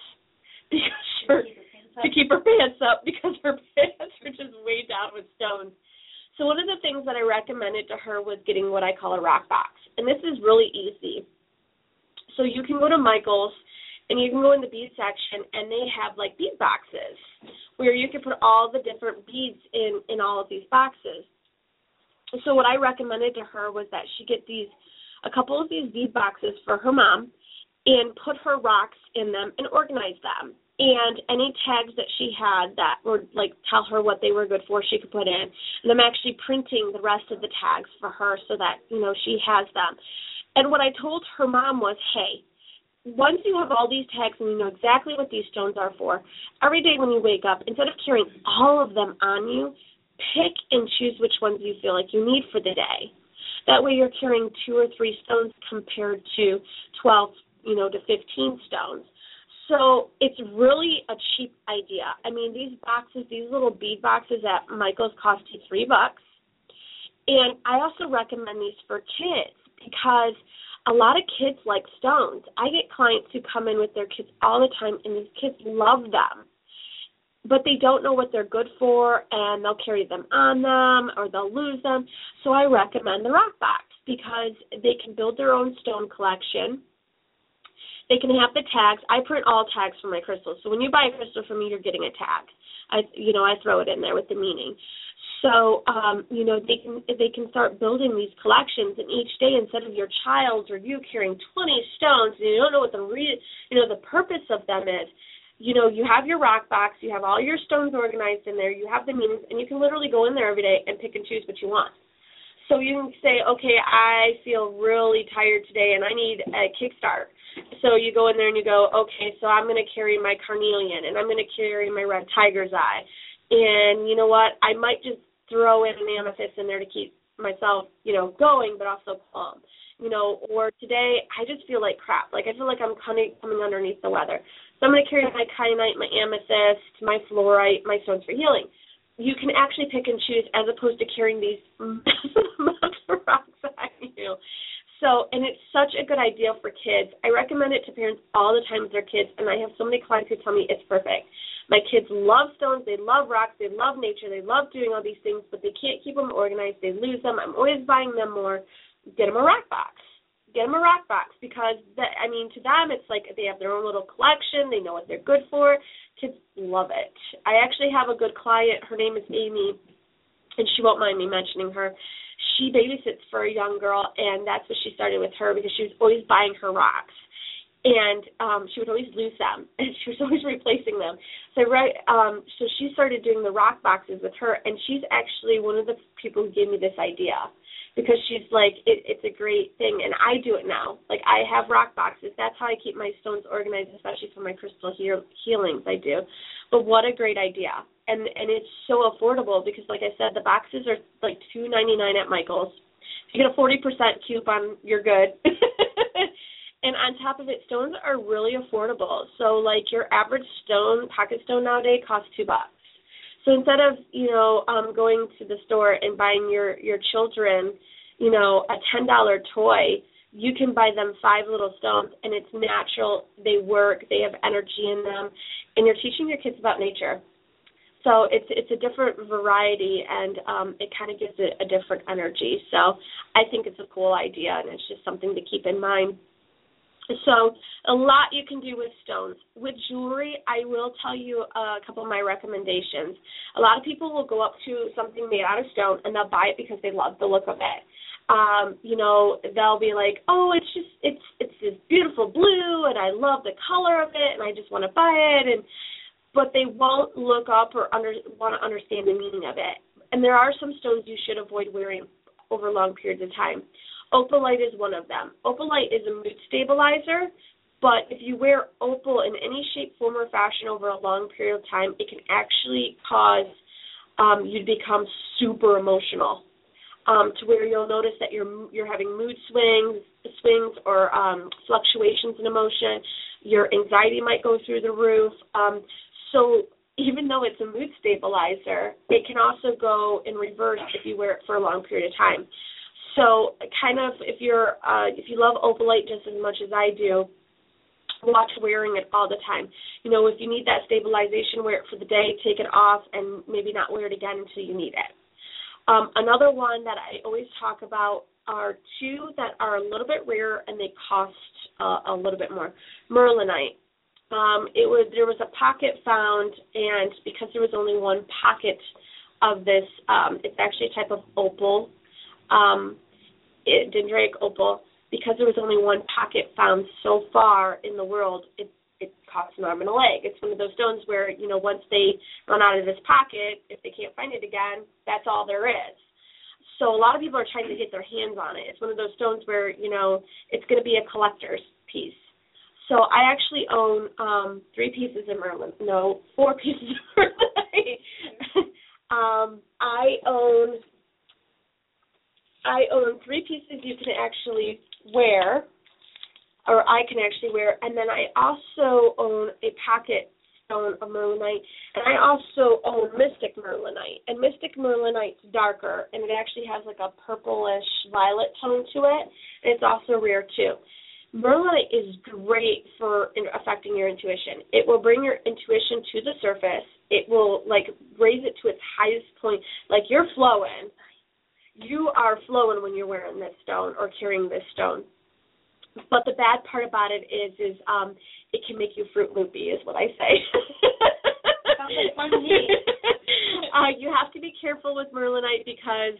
to keep her pants up because her pants were just weighed down with stones. So one of the things that I recommended to her was getting what I call a rock box. And this is really easy. So you can go to Michael's and you can go in the bead section, and they have bead boxes where you can put all the different beads in all of these boxes. So what I recommended to her was that she get a couple of these bead boxes for her mom and put her rocks in them and organize them. And any tags that she had that were, tell her what they were good for, she could put in. And I'm actually printing the rest of the tags for her so that, she has them. And what I told her mom was, hey, once you have all these tags and you know exactly what these stones are for, every day when you wake up, instead of carrying all of them on you, pick and choose which ones you feel like you need for the day. That way you're carrying 2 or 3 stones compared to 12, to 15 stones. So it's really a cheap idea. I mean, these little bead boxes at Michael's cost you $3. And I also recommend these for kids because a lot of kids like stones. I get clients who come in with their kids all the time, and these kids love them. but they don't know what they're good for, and they'll carry them on them or they'll lose them. So I recommend the Rock Box because they can build their own stone collection. They can have the tags. I print all tags for my crystals. So when you buy a crystal from me, you're getting a tag. I throw it in there with the meaning. So, they can start building these collections, and each day, instead of your child or you carrying 20 stones, and you don't know what the purpose of them is, you have your Rock Box, you have all your stones organized in there, you have the meanings, and you can literally go in there every day and pick and choose what you want. So you can say, okay, I feel really tired today and I need a kickstart. So you go in there and you go, okay, so I'm going to carry my carnelian and I'm going to carry my red tiger's eye. And you know what? I might just throw in an amethyst in there to keep myself, going, but also calm. Or today I just feel like crap. Like I feel like I'm coming underneath the weather. So I'm going to carry my kyanite, my amethyst, my fluorite, my stones for healing. You can actually pick and choose as opposed to carrying these massive amounts of rocks on you. So, and it's such a good idea for kids. I recommend it to parents all the time with their kids, and I have so many clients who tell me it's perfect. My kids love stones, they love rocks, they love nature, they love doing all these things, but they can't keep them organized, they lose them. I'm always buying them more. Get them a Rock Box. Get them a Rock Box because, to them it's like they have their own little collection, they know what they're good for. Kids love it. I actually have a good client. Her name is Amy, and she won't mind me mentioning her. She babysits for a young girl, and that's what she started with her because she was always buying her rocks. And she would always lose them, and she was always replacing them. So she started doing the Rock Boxes with her, and she's actually one of the people who gave me this idea because she's like, it's a great thing, and I do it now. Like, I have Rock Boxes. That's how I keep my stones organized, especially for my crystal healings I do. But what a great idea. And it's so affordable because, like I said, the boxes are like $2.99 at Michael's. If you get a 40% coupon, you're good. And on top of it, stones are really affordable. So, like, your average pocket stone nowadays costs $2. So instead of, going to the store and buying your children, a $10 toy, you can buy them 5 little stones, and it's natural. They work. They have energy in them, and you're teaching your kids about nature. So it's a different variety, and it kind of gives it a different energy. So I think it's a cool idea, and it's just something to keep in mind. So a lot you can do with stones. With jewelry, I will tell you a couple of my recommendations. A lot of people will go up to something made out of stone, and they'll buy it because they love the look of it. They'll be like, oh, it's this beautiful blue, and I love the color of it, and I just want to buy it. But they won't look up or want to understand the meaning of it. And there are some stones you should avoid wearing over long periods of time. Opalite is one of them. Opalite is a mood stabilizer, but if you wear opal in any shape, form, or fashion over a long period of time, it can actually cause you to become super emotional, to where you'll notice that you're having mood swings or fluctuations in emotion. Your anxiety might go through the roof. So even though it's a mood stabilizer, it can also go in reverse if you wear it for a long period of time. So kind of if you love opalite just as much as I do, watch wearing it all the time. If you need that stabilization, wear it for the day, take it off, and maybe not wear it again until you need it. Another one that I always talk about are 2 that are a little bit rare and they cost a little bit more. Merlinite. There was a pocket found, and because there was only one pocket of this, it's actually a type of opal. Dendritic opal, because there was only one pocket found so far in the world, it costs an arm and a leg. It's one of those stones where, once they run out of this pocket, if they can't find it again, that's all there is. So a lot of people are trying to get their hands on it. It's one of those stones where, it's going to be a collector's piece. So I actually own 4 pieces of Merlinite. I own 3 pieces you can actually wear, or I can actually wear, and then I also own a pocket stone of Merlinite, and I also own Mystic Merlinite. And Mystic Merlinite's darker, and it actually has like a purplish violet tone to it, and it's also rare too. Merlinite is great for affecting your intuition. It will bring your intuition to the surface, it will, like, raise it to its highest point. Like, you're flowing. You are flowing when you're wearing this stone or carrying this stone. But the bad part about it is it can make you Fruit Loopy, is what I say. Sounds like fun to me. You have to be careful with Merlinite because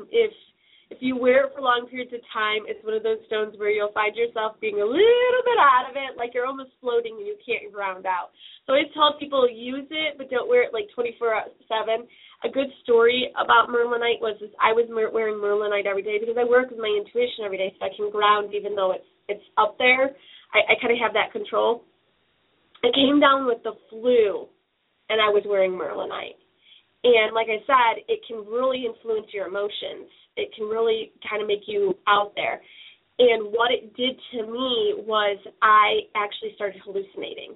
if you wear it for long periods of time, it's one of those stones where you'll find yourself being a little bit out of it, like you're almost floating and you can't ground out. So I tell people use it, but don't wear it like 24/7. A good story about Merlinite was I was wearing Merlinite every day because I work with my intuition every day, so I can ground even though it's up there. I kind of have that control. I came down with the flu, and I was wearing Merlinite. And like I said, it can really influence your emotions. It can really kind of make you out there. And what it did to me was I actually started hallucinating.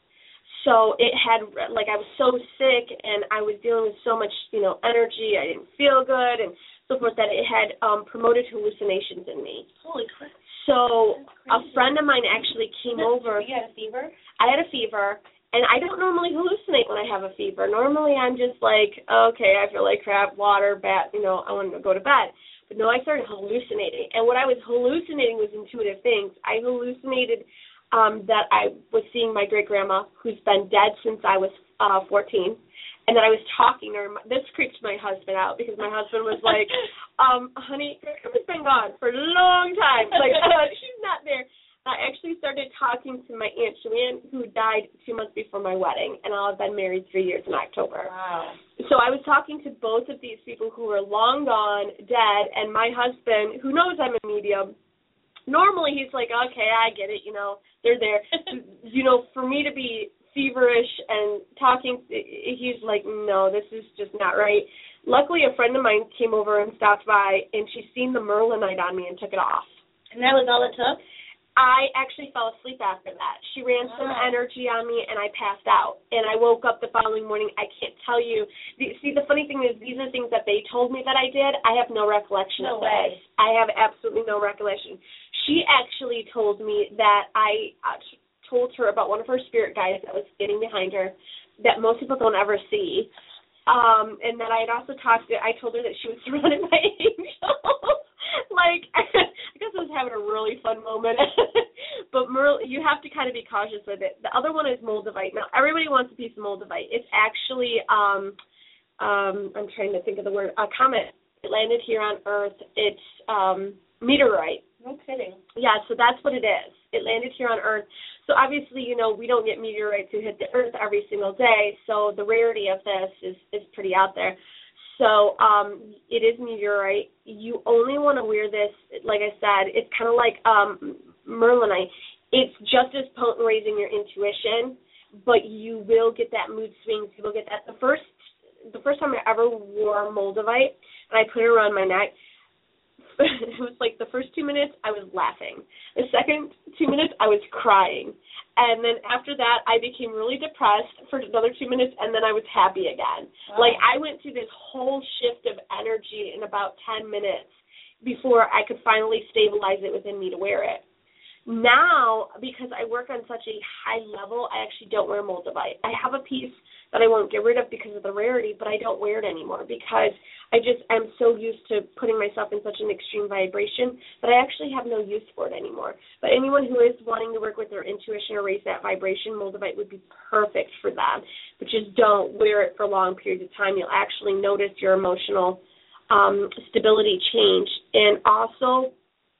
So it had, like, I was so sick and I was dealing with so much, energy. I didn't feel good and so forth that it had promoted hallucinations in me. Holy crap. So a friend of mine actually came over. You had a fever? I had a fever, and I don't normally hallucinate when I have a fever. Normally I'm just like, okay, I feel like crap, water, I want to go to bed. But no, I started hallucinating. And what I was hallucinating was intuitive things. I hallucinated that I was seeing my great-grandma, who's been dead since I was 14, and that I was talking to her. This creeped my husband out because my husband was like, honey, grandma's been gone for a long time. Like, she's not there. I actually started talking to my Aunt Joanne, who died 2 months before my wedding, and I'll have been married 3 years in October. Wow. So I was talking to both of these people who were long gone, dead, and my husband, who knows I'm a medium. Normally he's like, okay, I get it, they're there. For me to be feverish and talking, he's like, no, this is just not right. Luckily, a friend of mine came over and stopped by, and she's seen the Merlinite on me and took it off. And that was all it took? I actually fell asleep after that. She ran some energy on me, and I passed out. And I woke up the following morning. I can't tell you. See, the funny thing is these are things that they told me that I did. I have no recollection of this. I have absolutely no recollection. She actually told me that I told her about one of her spirit guides that was getting behind her that most people don't ever see. And that I had also I told her that she was surrounded by angels. Like, I guess I was having a really fun moment. But you have to kind of be cautious with it. The other one is Moldavite. Now, everybody wants a piece of Moldavite. It's actually, I'm trying to think of the word, a comet. It landed here on Earth. It's meteorite. No kidding. Yeah, so that's what it is. It landed here on Earth. So obviously, we don't get meteorites who hit the Earth every single day, so the rarity of this is pretty out there. So it is meteorite. You only want to wear this, like I said, it's kind of like Merlinite. It's just as potent raising your intuition, but you will get that mood swings. You will get that. The first time I ever wore Moldavite, and I put it around my neck, it was like the first 2 minutes I was laughing. The second 2 minutes I was crying. And then after that I became really depressed for another 2 minutes, and then I was happy again. Wow. Like, I went through this whole shift of energy in about 10 minutes before I could finally stabilize it within me to wear it. Now, because I work on such a high level, I actually don't wear Moldavite. I have a piece that I won't get rid of because of the rarity, but I don't wear it anymore because I'm so used to putting myself in such an extreme vibration that I actually have no use for it anymore. But anyone who is wanting to work with their intuition or raise that vibration, Moldavite would be perfect for them. But just don't wear it for long periods of time. You'll actually notice your emotional stability change. And also,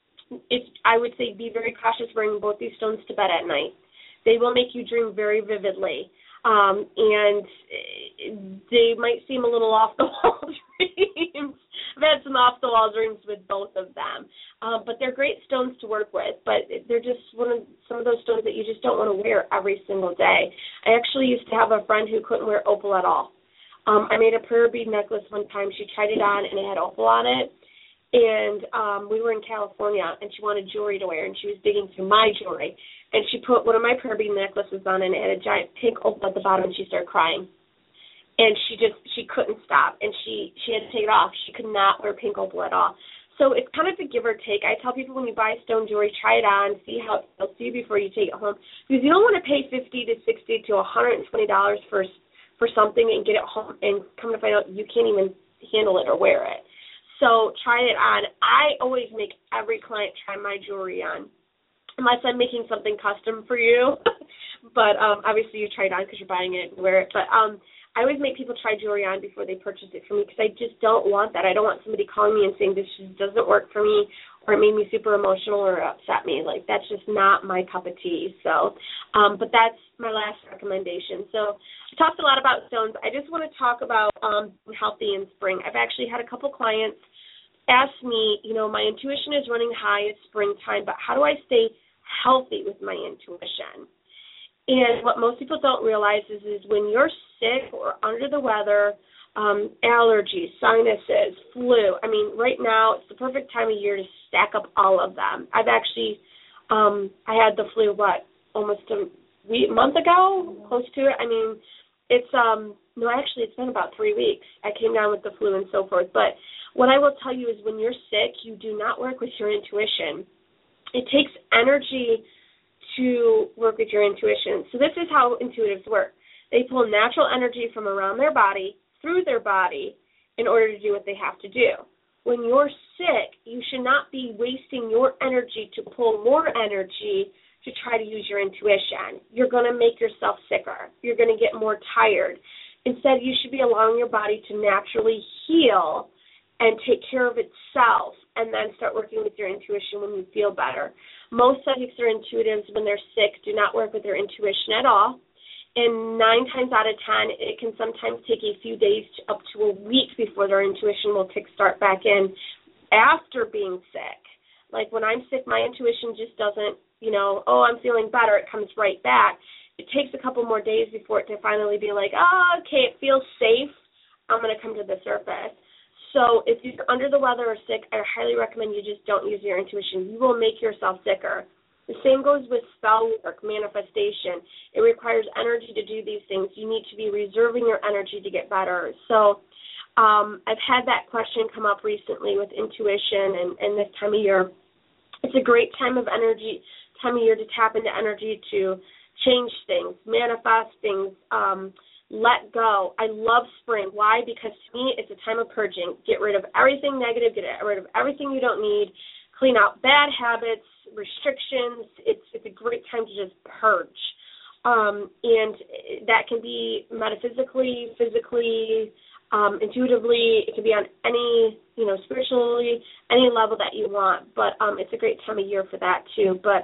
I would say be very cautious wearing both these stones to bed at night. They will make you dream very vividly. And they might seem a little off-the-wall dreams. I've had some off-the-wall dreams with both of them. But they're great stones to work with, but they're just some of those stones that you just don't want to wear every single day. I actually used to have a friend who couldn't wear opal at all. I made a prayer bead necklace one time. She tried it on, and it had opal on it. And we were in California, and she wanted jewelry to wear, and she was digging through my jewelry. And she put one of my prayer bead necklaces on, and it had a giant pink opal at the bottom, and she started crying. And she couldn't stop, and she had to take it off. She could not wear pink opal at all. So it's kind of a give or take. I tell people when you buy stone jewelry, try it on, see how it feels to you before you take it home. Because you don't want to pay $50 to $60 to $120 for for something and get it home and come to find out you can't even handle it or wear it. So try it on. I always make every client try my jewelry on, unless I'm making something custom for you. But obviously you try it on because you're buying it and wear it. But I always make people try jewelry on before they purchase it from me because I just don't want that. I don't want somebody calling me and saying this just doesn't work for me or it made me super emotional or upset me. Like, that's just not my cup of tea. So, but that's my last recommendation. So I talked a lot about stones. I just want to talk about healthy in spring. I've actually had a couple clients ask me, my intuition is running high, it's springtime, but how do I stay healthy with my intuition? And what most people don't realize is when you're sick or under the weather, allergies, sinuses, flu, right now it's the perfect time of year to stack up all of them. I've actually, I had the flu, almost a month ago, close to it. It's been about 3 weeks. I came down with the flu and so forth. But what I will tell you is when you're sick, you do not work with your intuition. It takes energy to work with your intuition. So this is how intuitives work. They pull natural energy from around their body, through their body, in order to do what they have to do. When you're sick, you should not be wasting your energy to pull more energy to try to use your intuition. You're going to make yourself sicker. You're going to get more tired. Instead, you should be allowing your body to naturally heal and take care of itself and then start working with your intuition when you feel better. Most psychics or intuitives, when they're sick, do not work with their intuition at all. And 9 times out of 10, it can sometimes take a few days to up to a week before their intuition will kickstart back in after being sick. Like when I'm sick, my intuition just doesn't, I'm feeling better, it comes right back. It takes a couple more days before it to finally be like, okay, it feels safe, I'm going to come to the surface. So if you're under the weather or sick, I highly recommend you just don't use your intuition. You will make yourself sicker. The same goes with spell work, manifestation. It requires energy to do these things. You need to be reserving your energy to get better. So I've had that question come up recently with intuition and this time of year. It's a great time of year to tap into energy to change things, manifest things, let go. I love spring. Why? Because to me, it's a time of purging. Get rid of everything negative. Get rid of everything you don't need. Clean out bad habits, restrictions. It's a great time to just purge. And that can be metaphysically, physically, intuitively. It can be on any, spiritually, any level that you want. But it's a great time of year for that too. But,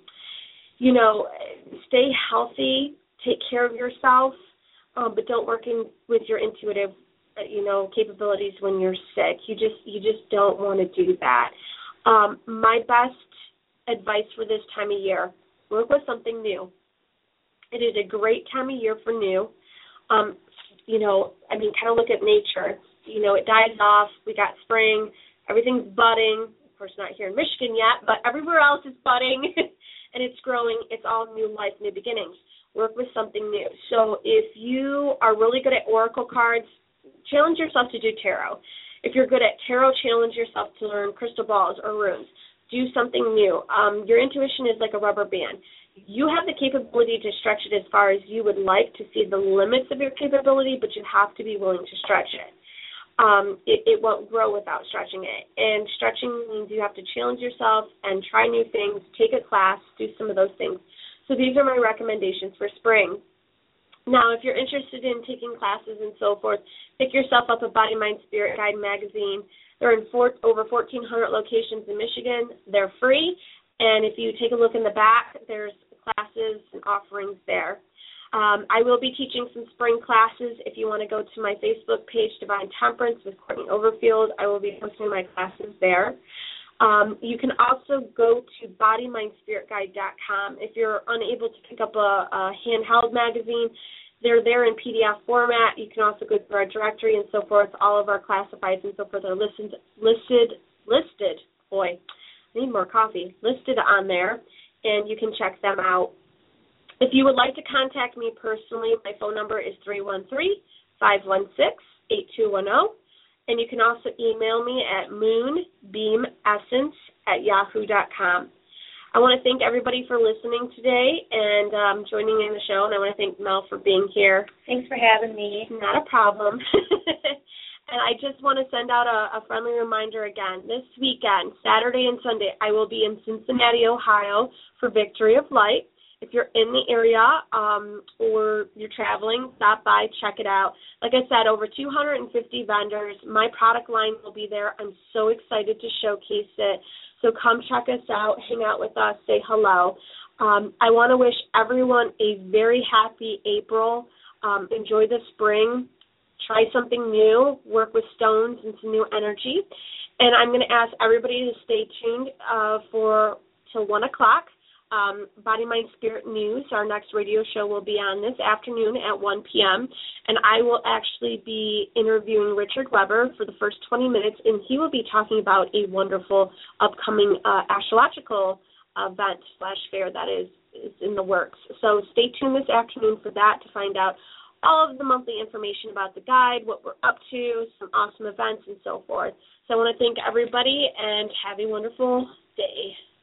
stay healthy. Take care of yourself. But don't work with your intuitive, capabilities when you're sick. You just don't want to do that. My best advice for this time of year, work with something new. It is a great time of year for new. Kind of look at nature. It dies off. We got spring. Everything's budding. Of course, not here in Michigan yet, but everywhere else is budding, and it's growing. It's all new life, new beginnings. Work with something new. So if you are really good at oracle cards, challenge yourself to do tarot. If you're good at tarot, challenge yourself to learn crystal balls or runes. Do something new. Your intuition is like a rubber band. You have the capability to stretch it as far as you would like to see the limits of your capability, but you have to be willing to stretch it. It won't grow without stretching it. And stretching means you have to challenge yourself and try new things, take a class, do some of those things. So these are my recommendations for spring. Now, if you're interested in taking classes and so forth, pick yourself up a Body, Mind, Spirit Guide magazine. They're in over 1,400 locations in Michigan. They're free. And if you take a look in the back, there's classes and offerings there. I will be teaching some spring classes. If you want to go to my Facebook page, Divine Temperance with Courtney Overfield, I will be posting my classes there. You can also go to bodymindspiritguide.com. If you're unable to pick up a handheld magazine, they're there in PDF format. You can also go through our directory and so forth. All of our classifieds and so forth are listed. Boy, I need more coffee. Listed on there, and you can check them out. If you would like to contact me personally, my phone number is 313-516-8210. And you can also email me at moonbeamessence@yahoo.com. I want to thank everybody for listening today and joining in the show, and I want to thank Mel for being here. Thanks for having me. Not a problem. And I just want to send out a friendly reminder again. This weekend, Saturday and Sunday, I will be in Cincinnati, Ohio for Victory of Light. If you're in the area or you're traveling, stop by, check it out. Like I said, over 250 vendors. My product line will be there. I'm so excited to showcase it. So come check us out, hang out with us, say hello. I want to wish everyone a very happy April. Enjoy the spring. Try something new, work with stones and some new energy. And I'm going to ask everybody to stay tuned till 1 o'clock. Body, Mind, Spirit News, our next radio show will be on this afternoon at 1 p.m. And I will actually be interviewing Richard Weber for the first 20 minutes, and he will be talking about a wonderful upcoming astrological event/fair that is in the works. So stay tuned this afternoon for that to find out all of the monthly information about the guide, what we're up to, some awesome events, and so forth. So I want to thank everybody and have a wonderful day.